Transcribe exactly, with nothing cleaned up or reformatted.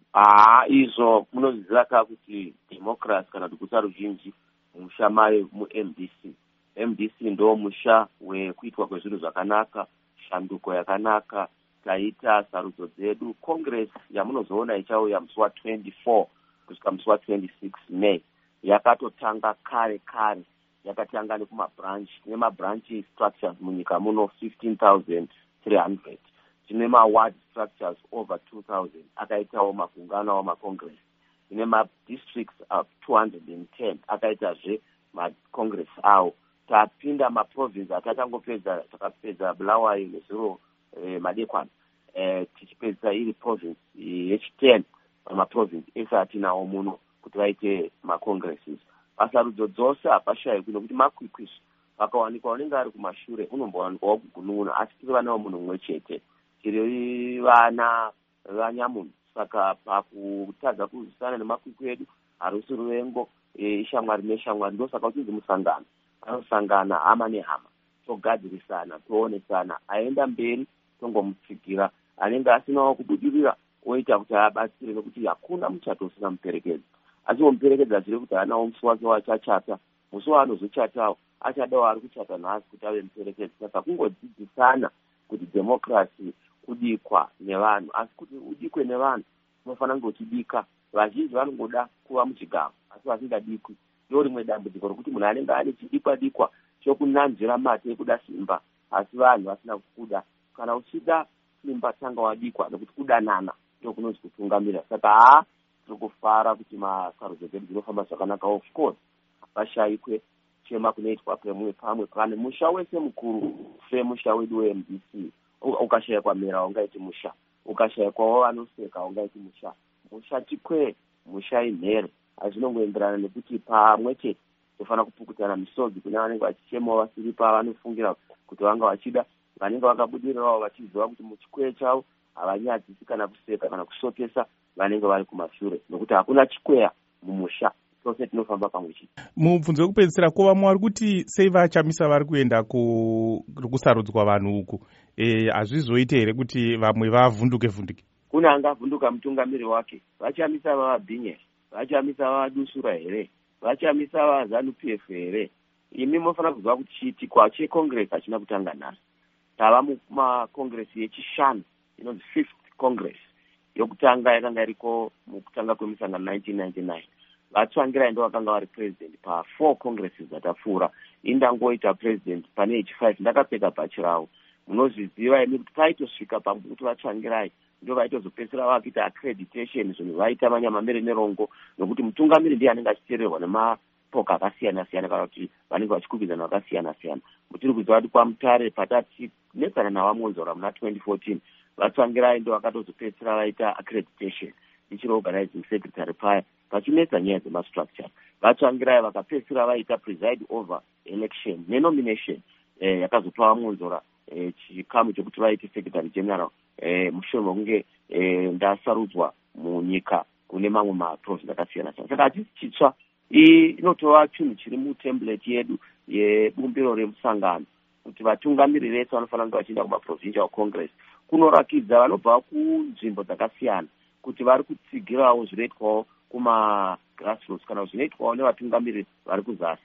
Ah, izvo munozviziva ka kuti democracy kana kuti guta ruzhinji musha mayo mu-M D C. M D C ndo musha wekuitwa kwezvinhu zvakanaka, shanduko yakanaka, taita sarudzo dzedu. Congress yamunozoona ichauya musi wa twenty-four kusvika musi wa twenty-six May yakatotanga kare kare, yakatanga nekumabranch. Tine mabranch structures munyika muno fifteen thousand three hundred. Tine ma-ward structures over two thousand. Akaitawo makungano wama-congress. Tine ma-districts of two hundred ten. Akaitazve ma-congress awo. Tapinda ma-province atatangopedza, takapedza Bulawayo nezuro eh, madekwana. Eh, tichipedza iri province yechi-ten ma-province ese atinawo muno kuti vaite ma-congresses. Pasarudzo dzose hapashayi kuno kuti makwikwishi pakawanikwa unenge ari kumashure unombowanikwawo kugunun'una, asi tiri vana vomunhu mumwe chete, tiri vana vanyamunhu. Saka pakutadza kuzwisana nemakwikwi edu harusi ruvengo, ishamwari neshamwari. Ndosaka uchinzi musangano, anosangana hama nehama, togadzirisana, toonesana, aenda mberi tongomutsigira, anenge asinawo kubudirira oita kuti abatsire, nekuti hakuna muchato usina muperekedzi. Asi womuperekedzi achiri kuti anawo musi wake wachachata, musi waanozochatawo achadawo ari kuchata nhasi kuti ave muperekedzi. Saka kungodzidzisana kuti democracy kudikwa nevanhu, asi kuti udikwe nevanhu unofanira kunge uchidika. Vazhinji vanongoda kuva muchigaro asi vasingadikwi. Ndo rimwe dambudziko rokuti munhu anenge ane chidikwa dikwa chokunanzvira mate ekuda simba, asi vanhu vasina kukuda. Kana uchida simba tanga wadikwa, nekuti kudanana ndo kunonzi kutungamira. Saka haa tiri kufara kuti masarudzo dzedu dzinofamba zvakanaka. Of course hapashayikwe chema kunoitwa pamwe pamwe pane musha wese mukuru semusha wedu we-M D C. Ukashayikwa mera ungaiti musha, ukashayikwawo vanoseka ungaiti musha. Musha chikwe, musha imhere. Azvinongoenderana nekuti pamwe chete tofanira kupukutana misodzi kune vanenge vachichemawo vasiri pavanofungira kuti vanga vachida, vanenge vakabudirirawo vachiziva kuti muchikwe chavo havanyadzisi kana kuseka kana kusokesa vanenge vari kumashure, nokuti hakuna chikweya mumusha, tose tinofamba pamwe chete. Mubvunzo wekupedzisira, ko vamwe vari kuti sei vachamisa vari kuenda kusarudzwa vanhu uku, hazvizoite here kuti vamwe vavhunduke vhunduke? Kune angavhunduka mutungamiri wake, vachamisa vavabhinya, vachamisa vavadusura here, vachamisa vaZanu-P F here. Imi mofanira kuziva kuti chiitikwa checongress hachina kutanga nhasi. Tava mumacongress yechishanu, inonzi fifth congress. Yokutanga yakanga iriko mukutanga kwemisangano nineteen ninety-nine. Vatsvangirai ndo vakanga vari president pa four congresses dzatapfuura. Indangoita president pane echi-five, ndakapfeka bhachi ravo. Munozviziva imi kuti paitosvika pakuti vatsvangirai ndo vaitozopedzisira vakuita accreditation, zvinhu vaita manyamamere nerongo, nokuti mutungamiri ndiye anenge achiteererwa nemapoka akasiyana siyana kana kuti vanenge vachikwikwidzana vakasiyana siyana. Mutiri kuziva kuti kwaMutare patatinetsana navamonzora muna twenty fourteen, vatsvangirai ndo vakatozopedzisira vaita accreditation ichiri organizing secretary paya vachinetsa nyaya dzemastructure. Vatsvangirai vakapedzisira vaita preside over election nenomination eh, yakazopa vamonzora eh, chikamu chekuti vaite secretary general eh, mushure mekunge eh, ndasarudzwa munyika kune mamwe maprovince akasiyana siyana. Saka hachisi chitsva, inotova chinhu chiri mutemplate yedu yebumbiro remusangano kuti vatungamiri vese vanofanira kunge vachienda kumaprovincial congress kunorakidza vanobva kunzvimbo dzakasiyana kuti vari kutsigirawo zvinoitwawo kuma grassroots kana zvinoitwawo nevatungamiri vari kuzasi.